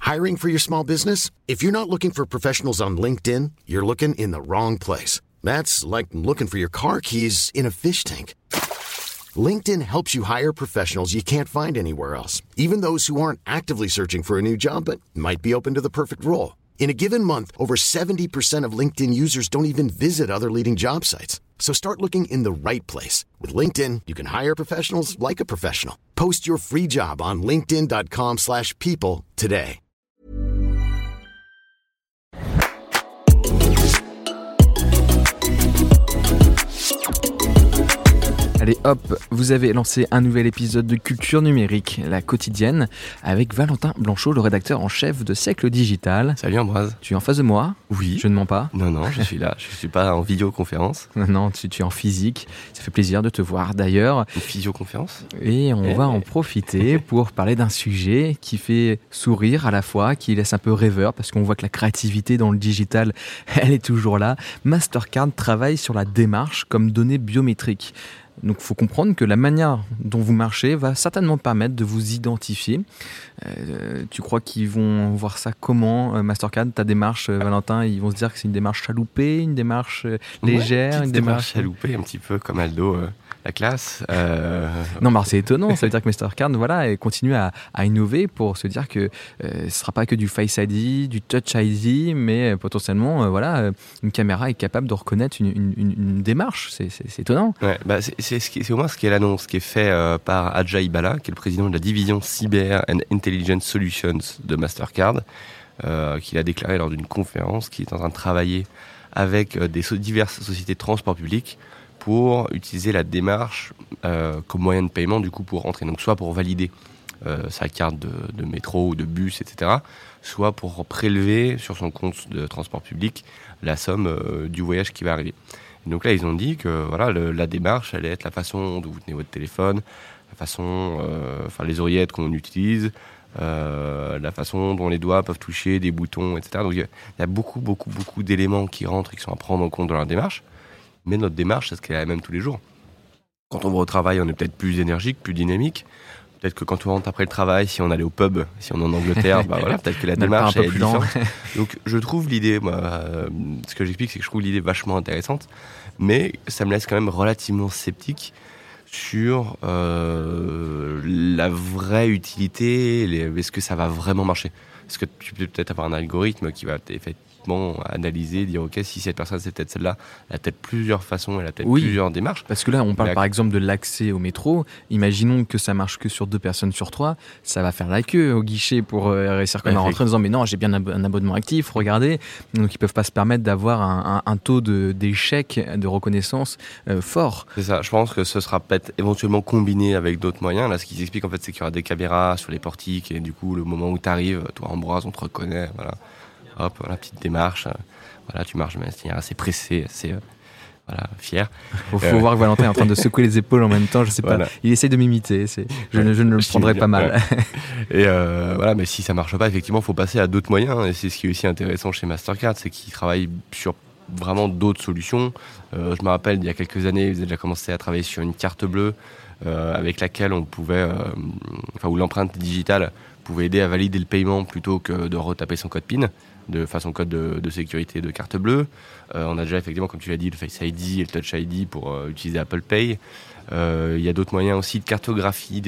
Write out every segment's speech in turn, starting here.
Hiring for your small business? If you're not looking for professionals on LinkedIn, you're looking in the wrong place. That's like looking for your car keys in a fish tank. LinkedIn helps you hire professionals you can't find anywhere else, even those who aren't actively searching for a new job but might be open to the perfect role. In a given month, over 70% of LinkedIn users don't even visit other leading job sites. So start looking in the right place. With LinkedIn, you can hire professionals like a professional. Post your free job on linkedin.com/people today. Allez hop, vous avez lancé un nouvel épisode de Culture Numérique, la quotidienne, avec Valentin Blanchot, le rédacteur en chef de Siècle Digital. Salut Ambroise. Tu es en face de moi ? Oui. Je ne mens pas ? Non, je suis là. Je suis pas en vidéoconférence. Non, tu es en physique. Ça fait plaisir de te voir d'ailleurs. Une physioconférence ? Et on va en profiter pour parler d'un sujet qui fait sourire à la fois, qui laisse un peu rêveur, parce qu'on voit que la créativité dans le digital, elle est toujours là. Mastercard travaille sur la démarche comme donnée biométrique. Donc il faut comprendre que la manière dont vous marchez va certainement permettre de vous identifier. Tu crois qu'ils vont voir ça comment, Mastercard, ta démarche, Valentin? Ils vont se dire que c'est une démarche chaloupée, une démarche légère, une démarche chaloupée, un petit peu comme Aldo, la classe. Non, mais c'est étonnant. Ça veut dire que Mastercard, voilà, continue à innover pour se dire que ce ne sera pas que du Face ID, du Touch ID, mais potentiellement, voilà, une caméra est capable de reconnaître une démarche. C'est étonnant. Ouais, bah c'est au moins ce qui est l'annonce qui est fait par Ajay Bala, qui est le président de la division Cyber and Intelligence Solutions de Mastercard, qu'il a déclaré lors d'une conférence qu'il est en train de travailler avec diverses sociétés de transport public pour utiliser la démarche comme moyen de paiement du coup pour rentrer. Donc soit pour valider sa carte de métro ou de bus, etc. Soit pour prélever sur son compte de transport public la somme du voyage qui va arriver. Donc là, ils ont dit que voilà, la démarche allait être la façon dont vous tenez votre téléphone, la façon, les oreillettes qu'on utilise, la façon dont les doigts peuvent toucher des boutons, etc. Donc il y a beaucoup d'éléments qui rentrent et qui sont à prendre en compte dans la démarche. Mais notre démarche, c'est ce qu'elle est la même tous les jours. Quand on va au travail, on est peut-être plus énergique, plus dynamique. Peut-être que quand on rentre après le travail, si on allait au pub, si on est en Angleterre, peut-être que la démarche est différente. Donc je trouve l'idée, ce que j'explique, c'est que je trouve l'idée vachement intéressante, mais ça me laisse quand même relativement sceptique sur la vraie utilité, est-ce que ça va vraiment marcher ? Est-ce que tu peux peut-être avoir un algorithme qui va effectivement analyser, dire ok, si cette personne c'est peut-être celle-là, elle a peut-être plusieurs façons, elle a peut-être plusieurs démarches. Parce que là on parle par exemple de l'accès au métro, imaginons que ça marche que sur 2 personnes sur 3, ça va faire la queue au guichet pour réussir quand même à rentrer en disant mais non, j'ai bien un abonnement actif, regardez. Donc ils peuvent pas se permettre d'avoir un taux d'échec de reconnaissance fort. C'est ça, je pense que ce sera peut-être éventuellement combiné avec d'autres moyens. Là ce qu'ils expliquent en fait c'est qu'il y aura des caméras sur les portiques et du coup le moment où tu arrives, toi Ambroise, on te reconnaît, voilà. Hop, la petite démarche, voilà, tu marches de manière assez pressée, assez fier. Faut voir que Valentin est en train de secouer les épaules en même temps, je sais pas, il essaye de m'imiter, je ne le prendrai pas mal. Et mais si ça marche pas, effectivement, il faut passer à d'autres moyens, et c'est ce qui est aussi intéressant chez Mastercard, c'est qu'ils travaillent sur vraiment d'autres solutions. Je me rappelle, il y a quelques années, ils avaient déjà commencé à travailler sur une carte bleue, avec laquelle on pouvait, où l'empreinte digitale pouvait aider à valider le paiement plutôt que de retaper son code PIN, son code de sécurité de carte bleue. On a déjà effectivement, comme tu l'as dit, le Face ID et le Touch ID pour utiliser Apple Pay. Il y a d'autres moyens aussi de cartographie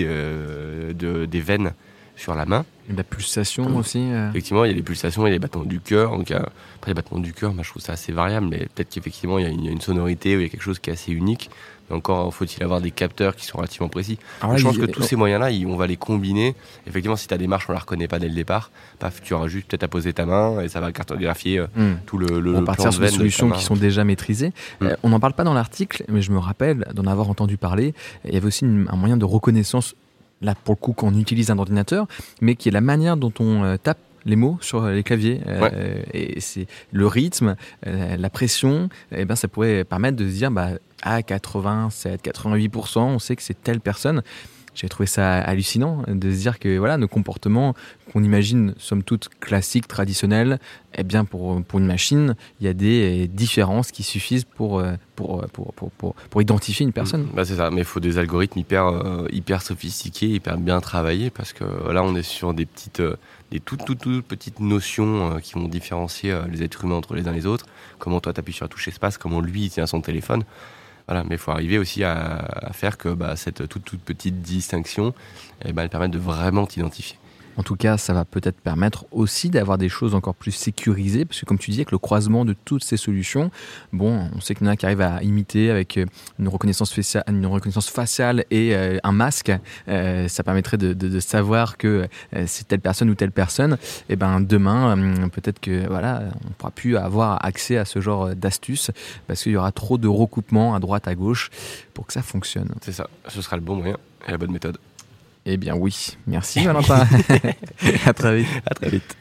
des veines sur la main. Et la pulsation aussi. Effectivement, il y a les pulsations et les battements du cœur. Donc, après, les battements du cœur, je trouve ça assez variable, mais peut-être qu'effectivement, il y a une sonorité ou il y a quelque chose qui est assez unique. Mais encore, faut-il avoir des capteurs qui sont relativement précis. Alors là, je pense que tous ces moyens-là, on va les combiner. Effectivement, si ta démarche, on la reconnaît pas dès le départ, tu auras juste peut-être à poser ta main et ça va cartographier tout le on partir sur des solutions qui sont déjà maîtrisées. On n'en parle pas dans l'article, mais je me rappelle d'en avoir entendu parler. Il y avait aussi un moyen de reconnaissance, là pour le coup, quand on utilise un ordinateur, mais qui est la manière dont on tape les mots sur les claviers, et c'est le rythme, la pression, et ça pourrait permettre de se dire à 87-88%, on sait que c'est telle personne. J'avais trouvé ça hallucinant de se dire que voilà, nos comportements qu'on imagine somme toute classiques, traditionnels, eh bien pour une machine, il y a des différences qui suffisent pour identifier une personne. Bah c'est ça, mais il faut des algorithmes hyper sophistiqués, hyper bien travaillés, parce que là on est sur des toutes petites notions qui vont différencier les êtres humains entre les uns et les autres. Comment toi t'appuies sur la touche espace, comment lui il tient son téléphone. Voilà, mais il faut arriver aussi à faire que cette toute petite distinction, elle permette de vraiment t'identifier. En tout cas, ça va peut-être permettre aussi d'avoir des choses encore plus sécurisées, parce que comme tu disais, avec le croisement de toutes ces solutions, on sait qu'il y en a qui arrivent à imiter avec une reconnaissance faciale et un masque. Ça permettrait de savoir que c'est telle personne ou telle personne. Et demain, peut-être que on pourra plus avoir accès à ce genre d'astuces, parce qu'il y aura trop de recoupements à droite, à gauche, pour que ça fonctionne. C'est ça, ce sera le bon moyen et la bonne méthode. Eh bien oui, merci Valentin. À très vite. À très vite.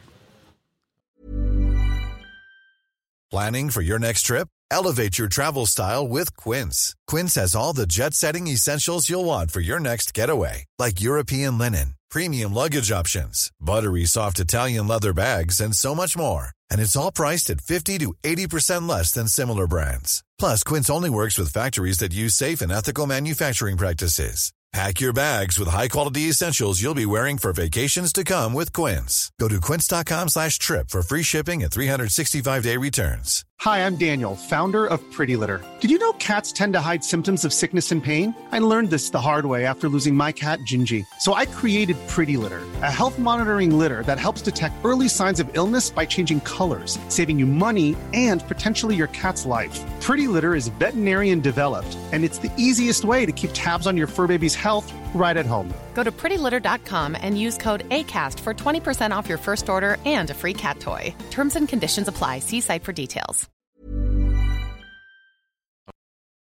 Planning for your next trip? Elevate your travel style with Quince. Quince has all the jet-setting essentials you'll want for your next getaway, like European linen, premium luggage options, buttery soft Italian leather bags, and so much more. And it's all priced at 50 to 80% less than similar brands. Plus, Quince only works with factories that use safe and ethical manufacturing practices. Pack your bags with high-quality essentials you'll be wearing for vacations to come with Quince. Go to quince.com/trip for free shipping and 365-day returns. Hi, I'm Daniel, founder of Pretty Litter. Did you know cats tend to hide symptoms of sickness and pain? I learned this the hard way after losing my cat, Gingy. So I created Pretty Litter, a health monitoring litter that helps detect early signs of illness by changing colors, saving you money and potentially your cat's life. Pretty Litter is veterinarian developed, and it's the easiest way to keep tabs on your fur baby's health right at home. Go to prettylitter.com and use code ACAST for 20% off your first order and a free cat toy. Terms and conditions apply. See site for details.